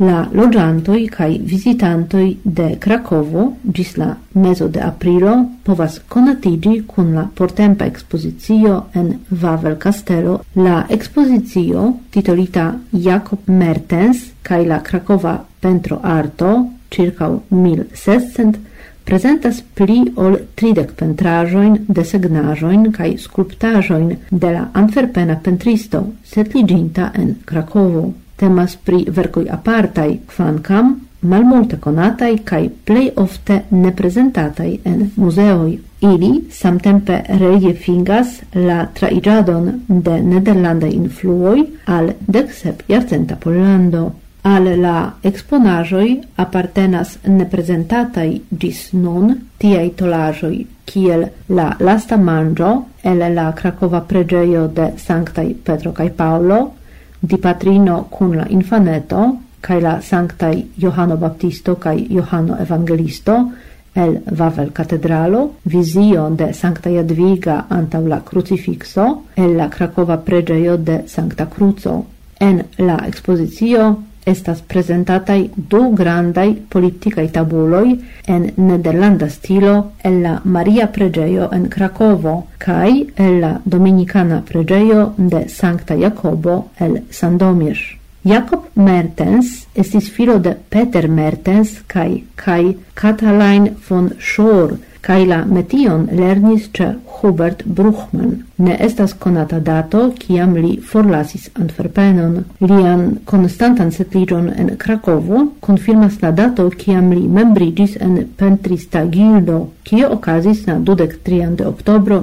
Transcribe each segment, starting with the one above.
La loĝantoj kaj vizitantoj de Krakovo ĝis la mezo de aprilo povas konatiĝi kun la portempa ekspozicio en Wawel-kastelo. La ekspozicio, titolita Jakob Mertens kaj la krakova pentroarto ĉirkaŭ 1600, prezentas pli ol 30 pentraĵojn, desegnaĵojn kaj skulptaĵojn de la antverpena pentristo setliĝinta en Krakovo. Temas pri verkoj apartaj, kvankam malmulte konataj kaj plej ofte neprezentataj en muzeoj. Ili samtempe reliefingas la traiĝadon de nederlandaj influoj al 17-jarcenta Pollando. Al la eksponaĵoj apartenas neprezentataj ĝis nun tiaj tolaĵoj kiel la lasta manĝo el la krakova preĝejo de Sanktaj Petro kaj Paŭlo, Dipatrino kun la infaneto kaj la Sanktaj Johano Baptisto kaj Johano Evangelisto el Wawel-katedralo, vizio de Sankta Jadviga antaŭ la krucifikso el la krakova preĝejo de Sankta Kruco. En la ekspozicio estas prezentataj du grandaj politikaj tabuloj en nederlanda stilo el la Maria preĝejo en Krakovo kaj el la dominikana preĝejo de Sankta Jakobo el Sandomierz. Jakob Mertens estis filo de Peter Mertens kaj Katalin von Schoor, kaj la metion lernis ĉe Hubert Bruchmann. Ne estas konata dato, kiam li forlasis Antverpenon. Lian konstantan setliĝon en Krakovo konfirmas la dato, kiam li membriĝis en pentrista gildo, kio okazis la 23 de oktobro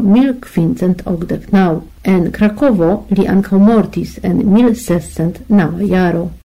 1589. En Krakovo li ankaŭ mortis en 1609 jaro.